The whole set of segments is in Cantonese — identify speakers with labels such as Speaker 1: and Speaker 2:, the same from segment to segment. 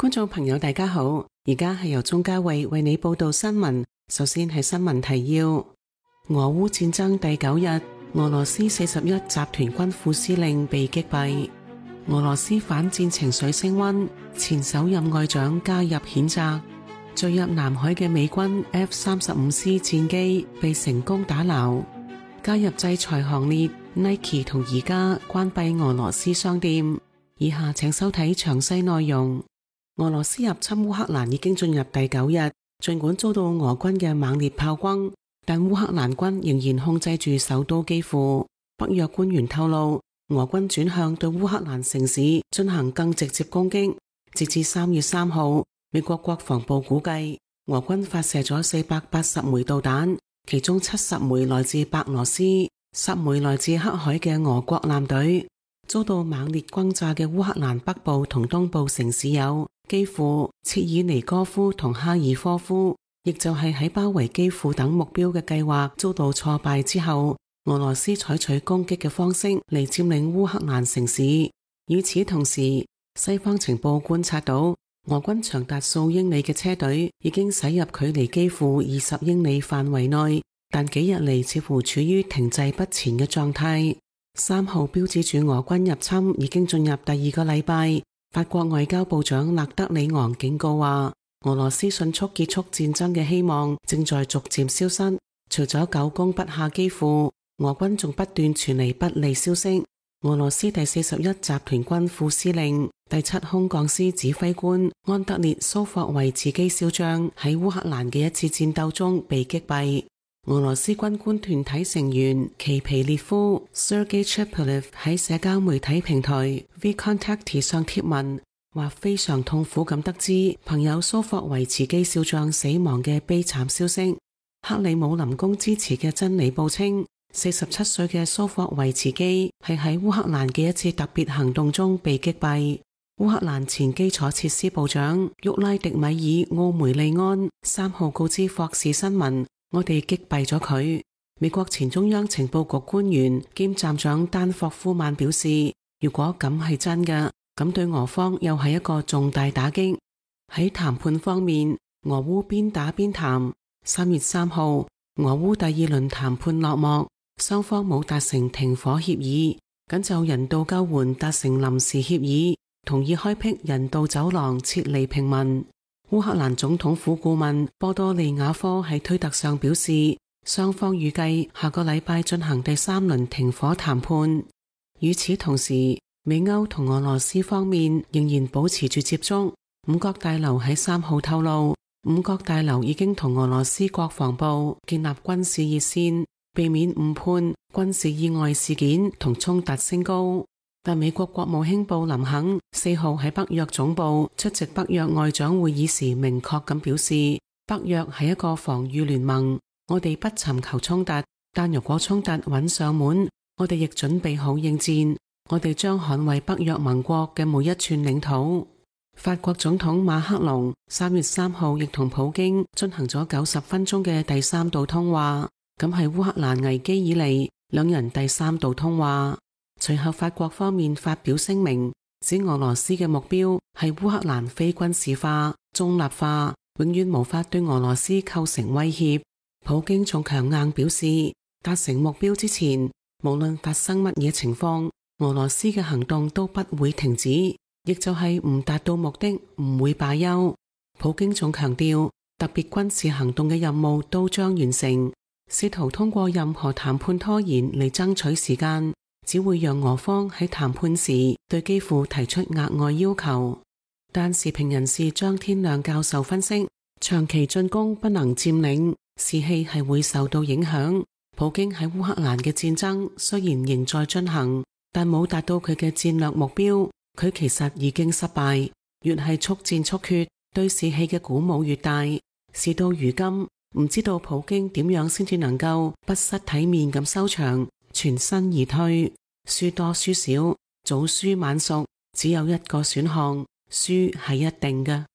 Speaker 1: 觀眾朋友大家好，而家係由鍾嘉慧為你報道新聞。首先係新聞提要：俄烏戰爭第9日，俄羅斯41集團軍副司令被擊斃。俄羅斯反戰情緒升溫，前首任外長加入譴責。墜入南海嘅美軍 F-35C 戰機被成功打撈。加入制裁行列， Nike 同宜家關閉俄羅斯商店。以下請收睇詳細內容。俄羅斯入侵烏克蘭已經進入第9日，儘管遭到俄軍嘅猛烈炮轟，但烏克蘭軍仍然控制住首都基輔。北約官員透露，俄軍轉向對烏克蘭城市進行更直接攻擊。截至3月3號，美國國防部估計，俄軍發射咗480枚導彈，其中70枚來自白羅斯，10枚來自黑海嘅俄國艦隊。遭到猛烈轟炸嘅烏克蘭北部同東部城市有基輔、切爾尼戈夫同哈爾科夫，亦就係喺包圍基輔等目標嘅計劃遭到挫敗之後，俄羅斯採取攻擊嘅方式嚟佔領烏克蘭城市。與此同時，西方情報觀察到，俄軍長達數英里嘅車隊已經駛入距離基輔20英里範圍內，但幾日嚟似乎處於停滯不前嘅狀態。3號標誌住俄軍入侵已經進入第2個禮拜。法國外交部長勒德里昂警告話，俄羅斯迅速結束戰爭嘅希望正在逐漸消失。除咗久攻不下基輔，俄軍仲不斷傳嚟不利消息。俄羅斯第41集團軍副司令、第7空降師指揮官安德烈蘇霍維茨基少將喺烏克蘭嘅一次戰鬥中被擊斃。俄羅斯軍官團體成員奇皮列夫 Sergei Chepelev 喺社交媒體平台 VKontakte 上貼文，話非常痛苦咁得知朋友蘇霍維茨基少將死亡嘅悲慘消息。克里姆林宮支持嘅真理報稱，47歲嘅蘇霍維茨基係喺烏克蘭嘅一次特別行動中被擊斃。烏克蘭前基礎設施部長沃拉迪米爾奧梅利安3號告知霍士新聞，我哋擊斃咗佢。美國前中央情報局官員兼站長丹霍夫曼表示，如果咁係真嘅，咁對俄方又係一個重大打擊。喺談判方面，俄烏邊打邊談。3月3號，俄烏第2輪談判落幕，雙方冇達成停火協議，僅就人道救援達成臨時協議，同意開闢人道走廊撤離平民。烏克蘭總統府顧問波多利亞科喺推特上表示，雙方預計下個禮拜進行第3輪停火談判。與此同時，美歐同俄羅斯方面仍然保持住接觸。五角大樓喺3號透露，五角大樓已經同俄羅斯國防部建立軍事熱線，避免誤判、軍事意外事件同衝突升高。但美國國務卿布林肯4號喺北約總部出席北約外長會議時，明確咁表示，北約係一個防禦聯盟，我哋不尋求衝突，但如果衝突揾上門，我哋亦準備好應戰，我哋將捍衛北約盟國嘅每一寸領土。法國總統馬克龍3月3號亦同普京進行咗90分鐘嘅第3度通話，咁係烏克蘭危機以嚟兩人第3度通話。隨後法國方面發表聲明，指俄羅斯嘅目標係烏克蘭非軍事化、中立化，永遠無法對俄羅斯構成威脅。普京仲強硬表示，達成目標之前，無論發生乜嘢情況，俄羅斯嘅行動都不會停止，亦就係唔達到目的唔會罷休。普京仲強調，特別軍事行動嘅任務都將完成，試圖通過任何談判拖延嚟爭取時間，只會讓俄方喺談判時對基輔提出額外要求。但時評人士張天亮教授分析，長期進攻不能佔領，士氣係會受到影響。普京喺烏克蘭嘅戰爭雖然仍在進行，但冇達到佢嘅戰略目標，佢其實已經失敗。越係速戰速決，對士氣嘅鼓舞越大。事到如今，唔知道普京點樣先至能夠不失體面咁收場，全身而退。輸多輸少，早輸晚熟，只有一個選項，輸係一定嘅。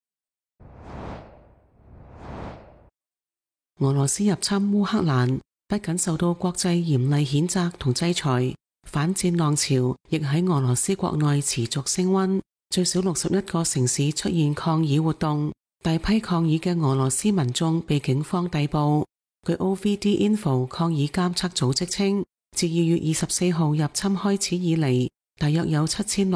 Speaker 1: 俄羅斯入侵烏克蘭，不僅受到國際嚴厲譴責同制裁，反戰浪潮亦喺俄羅斯國內持續升溫。 最少61個城市出現抗議活動，大批抗議嘅俄羅斯民眾被警方逮捕。據 OVD Info 抗議監測組織稱，自2月24號入侵開始以嚟，大約有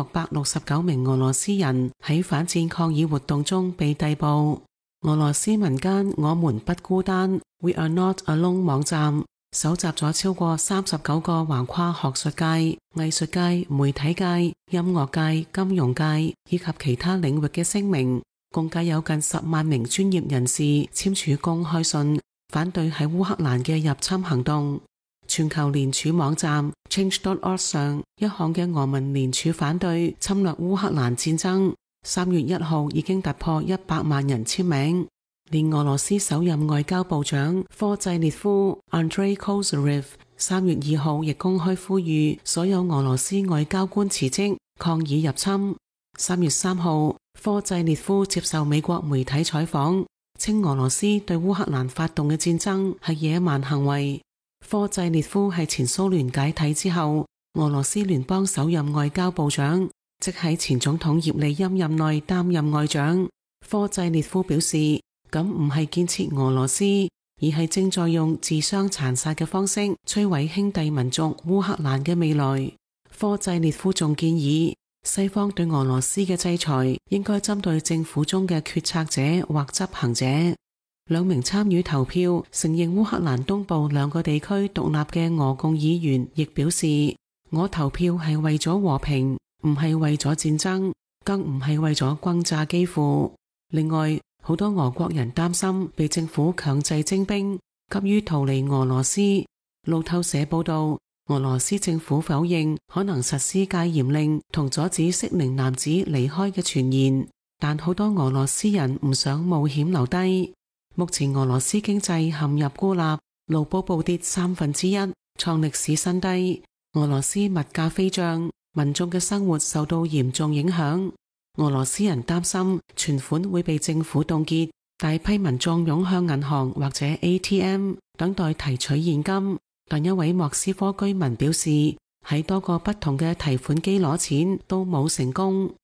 Speaker 1: 7669名俄羅斯人喺反戰抗議活動中被逮捕。俄羅斯民間我們不孤單 We are not alone 網站搜集咗超過39個橫跨學術界、藝術界、媒體界、音樂界、金融界以及其他領域嘅聲明，共計有近10萬名專業人士簽署公開信，反對喺烏克蘭嘅入侵行動。全球聯署網站 Change.org 上一項嘅俄民聯署反對侵略烏克蘭戰爭，3月1號已經突破100萬人簽名。連俄羅斯首任外交部長科濟列夫 Andrei Kozyrev 3月2號亦公開呼籲所有俄羅斯外交官辭職，抗議入侵。3月3號，科濟列夫接受美國媒體採訪，稱俄羅斯對烏克蘭發動嘅戰爭係野蠻行為。科濟列夫係前蘇聯解體之後俄羅斯聯邦首任外交部長，即喺前總統葉利欽任內擔任外長。科濟列夫表示，咁唔係建設俄羅斯，而係正在用自相殘殺嘅方式摧毀兄弟民族烏克蘭嘅未來。科濟列夫仲建議，西方對俄羅斯嘅制裁應該針對政府中嘅決策者或執行者。2名參與投票承認烏克蘭東部2個地區獨立嘅俄共議員亦表示，我投票係為咗和平，唔係為咗戰爭，更唔係為咗轟炸基輔。另外，好多俄國人擔心被政府強制徵兵，急於逃離俄羅斯。路透社報道，俄羅斯政府否認可能實施戒嚴令同阻止適齡男子離開嘅傳言，但好多俄羅斯人唔想冒險留低。目前俄羅斯經濟陷入孤立，盧布暴跌1/3，創歷史新低。俄羅斯物價飛漲，民眾嘅生活受到嚴重影響。俄羅斯人擔心存款會被政府凍結，大批民眾湧向銀行或者 ATM 等待提取現金。但一位莫斯科居民表示，喺多個不同嘅提款機攞錢都冇成功。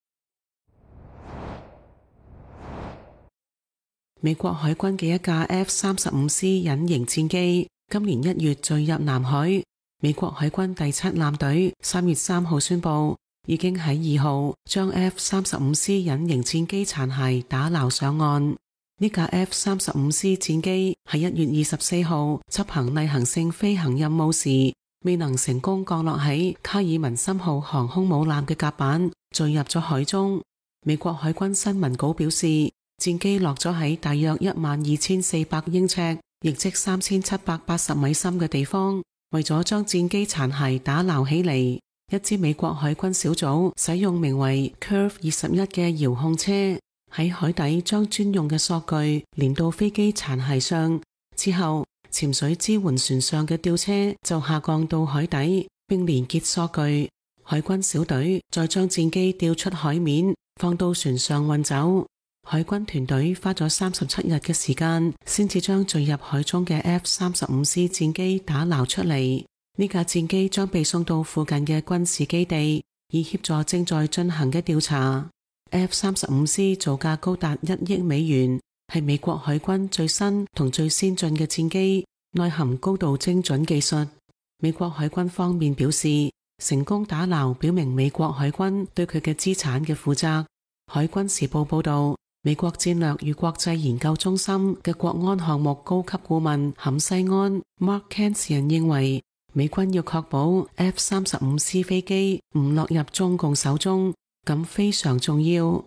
Speaker 1: 美國海軍嘅一架 F-35C 隱形戰機今年1月墜入南海。美國海軍第7艦隊3月3號宣布，已經喺2號將 F-35C 隱形戰機殘骸打撈上岸。呢架 F-35C 戰機喺1月24號執行例行性飛行任務時，未能成功降落喺卡爾文森號航空母艦嘅甲板，墜入咗海中。美國海軍新聞稿表示，戰機落咗喺大約12400英尺，亦即3780米深嘅地方。為咗將戰機殘骸打撈起嚟，一支美國海軍小組使用名為 Curve 21嘅遙控車，喺海底將專用嘅索具連到飛機殘骸上，之後潛水支援船上嘅吊車就下降到海底，並連結索具。海軍小隊再將戰機吊出海面，放到船上運走。海軍團隊花咗37日嘅時間，先至將墜入海中嘅 F-35C 戰機打撈出嚟。呢架戰機將被送到附近嘅軍事基地，以協助正在進行嘅調查。F-35C 造價高達1億美元，係美國海軍最新同最先進嘅戰機，內含高度精準技術。美國海軍方面表示，成功打撈表明美國海軍對佢嘅資產嘅負責。海軍時報報道，美國戰略與國際研究中心嘅國安項目高級顧問坎西安 Mark Kansian 認為，美軍要確保 F-35C 飛機唔落入中共手中，咁非常重要。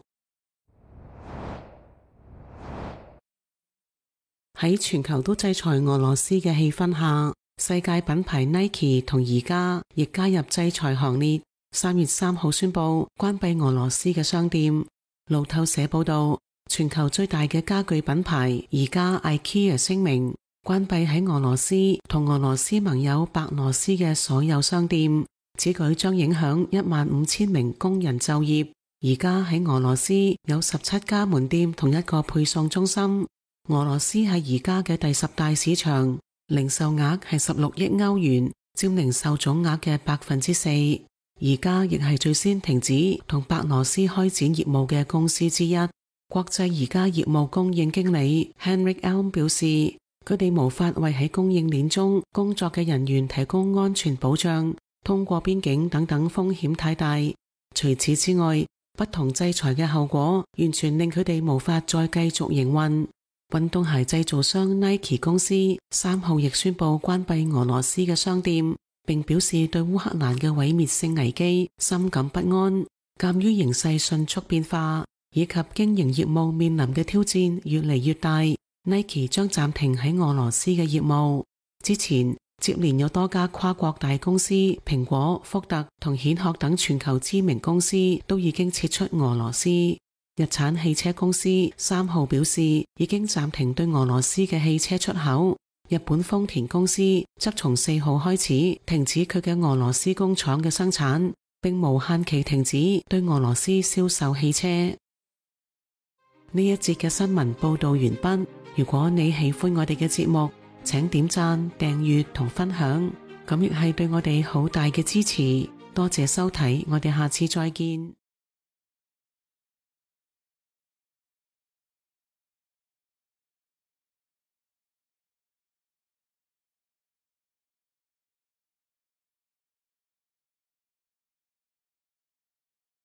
Speaker 1: 喺全球都制裁俄羅斯嘅氣氛下，世界品牌 Nike 同宜家亦加入制裁行列。3月3號宣布關閉俄羅斯嘅商店。路透社報道，全球最大嘅家具品牌宜家 IKEA 聲明關閉喺俄羅斯同俄羅斯盟友白羅斯嘅所有商店，此舉將影響15000名工人就業。宜家喺俄羅斯有17家門店同1個配送中心。俄羅斯係宜家嘅第10大市場，零售額係16億歐元，佔零售總額嘅4%。 而家亦係最先停止同白羅斯開展業務嘅公司之一。國際宜家業務供應經理 Henrik Elm 表示，佢哋無法為喺供應鏈中工作嘅人員提供安全保障，通過邊境等等風險太大。除此之外，不同制裁嘅後果完全令佢哋無法再繼續營運。運動鞋製造商 Nike 公司3號亦宣布關閉俄羅斯嘅商店，並表示對烏克蘭嘅毀滅性危機深感不安。鑑於形勢迅速變化，以及經營業務面臨嘅挑戰越嚟越大， Nike 將暫停喺俄羅斯嘅業務。之前接連有多家跨國大公司，蘋果、福特同顯學等全球知名公司都已經撤出俄羅斯。日產汽車公司3號表示已經暫停對俄羅斯嘅汽車出口。日本豐田公司則從4號開始停止佢嘅俄羅斯工廠嘅生產，並無限期停止對俄羅斯銷售汽車。呢一節嘅新聞報道完畢。如果你喜歡我哋嘅節目，請點讚、訂閱同分享，咁亦係對我哋好大嘅支持。多謝收睇，我哋下次再見。